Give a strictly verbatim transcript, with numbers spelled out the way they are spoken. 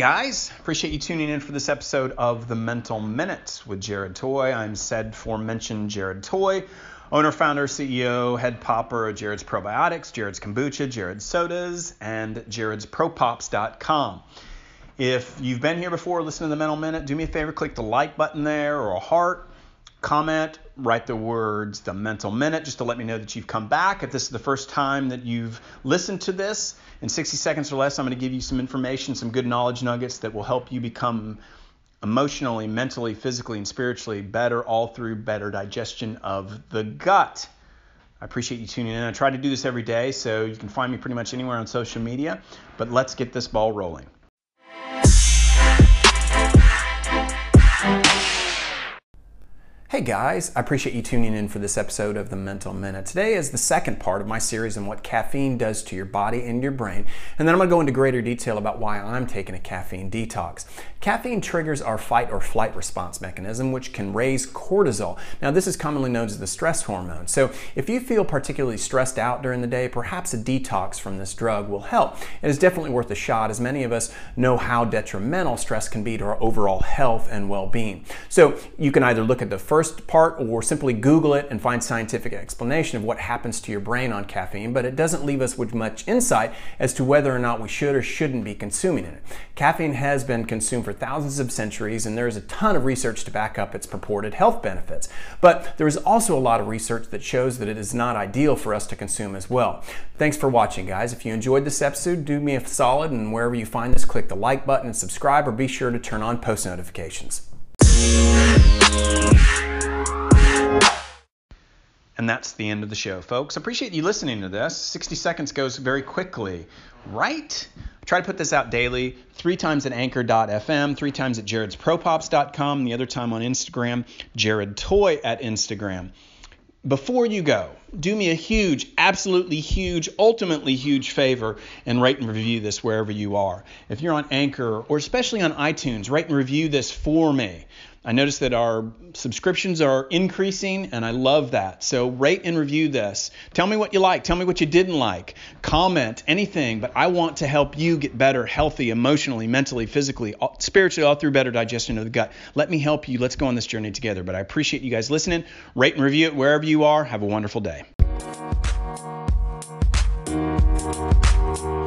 guys, appreciate you tuning in for this episode of The Mental Minute with Jared Toy. I'm said aforementioned Jared Toy, owner, founder, C E O, head popper of Jared's Probiotics, Jared's Kombucha, Jared's Sodas, and Jared's Pro Pops dot com. If you've been here before, listen to The Mental Minute, do me a favor, click the like button there or a heart, comment, write the words The Mental Minute just to let me know that you've come back. If this is the first time that you've listened to this, in sixty seconds or less, I'm going to give you some information, some good knowledge nuggets that will help you become emotionally, mentally, physically, and spiritually better, all through better digestion of the gut. I appreciate you tuning in. I try to do this every day, so you can find me pretty much anywhere on social media, but let's get this ball rolling. Hey guys, I appreciate you tuning in for this episode of The Mental Minute. Today is the second part of my series on what caffeine does to your body and your brain, and then I'm going to go into greater detail about why I'm taking a caffeine detox. Caffeine triggers our fight or flight response mechanism, which can raise cortisol. Now, this is commonly known as the stress hormone. So if you feel particularly stressed out during the day, perhaps a detox from this drug will help. It is definitely worth a shot, as many of us know how detrimental stress can be to our overall health and well-being. So you can either look at the first part or simply Google it and find scientific explanation of what happens to your brain on caffeine, but it doesn't leave us with much insight as to whether or not we should or shouldn't be consuming it. Caffeine has been consumed for thousands of centuries, and there is a ton of research to back up its purported health benefits. But there is also a lot of research that shows that it is not ideal for us to consume as well. Thanks for watching, guys. If you enjoyed this episode, do me a solid, and wherever you find this, click the like button and subscribe, or be sure to turn on post notifications. And that's the end of the show, folks. Appreciate you listening to this. sixty seconds goes very quickly, right? I try to put this out daily, three times at anchor dot f m, three times at Jared's Pro Pops dot com, and the other time on Instagram, Jared Toy at Instagram. Before you go, do me a huge, absolutely huge, ultimately huge favor and rate and review this wherever you are. If you're on Anchor or especially on iTunes, rate and review this for me. I noticed that our subscriptions are increasing, and I love that. So rate and review this. Tell me what you like. Tell me what you didn't like. Comment, anything. But I want to help you get better, healthy, emotionally, mentally, physically, spiritually, all through better digestion of the gut. Let me help you. Let's go on this journey together. But I appreciate you guys listening. Rate and review it wherever you are. Have a wonderful day.